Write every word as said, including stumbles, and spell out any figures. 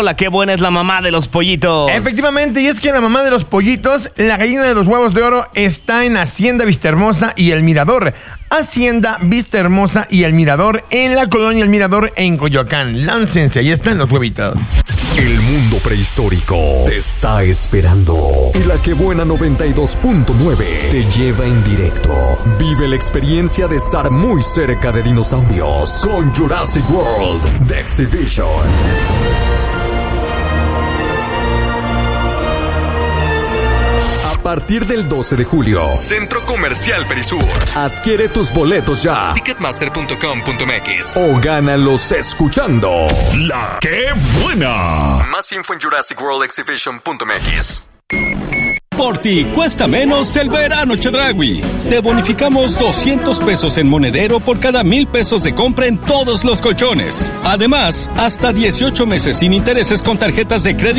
Hola, qué buena es la mamá de los pollitos. Efectivamente, y es que la mamá de los pollitos, la gallina de los huevos de oro, está en Hacienda Vistahermosa y El Mirador. Hacienda Vistahermosa y El Mirador, en la colonia El Mirador, en Coyoacán. Láncense, ahí están los huevitos. El mundo prehistórico te está esperando. Y la que buena noventa y dos punto nueve te lleva en directo. Vive la experiencia de estar muy cerca de dinosaurios con Jurassic World The Exhibition. A partir del doce de julio, Centro Comercial Perisur. Adquiere tus boletos ya. ticketmaster punto com punto m x o gánalos escuchando La Que Buena. Más info en jurassic world exhibition punto m x. Por ti cuesta menos el verano Chedraui. Te bonificamos doscientos pesos en monedero por cada mil pesos de compra en todos los colchones. Además, hasta dieciocho meses sin intereses con tarjetas de crédito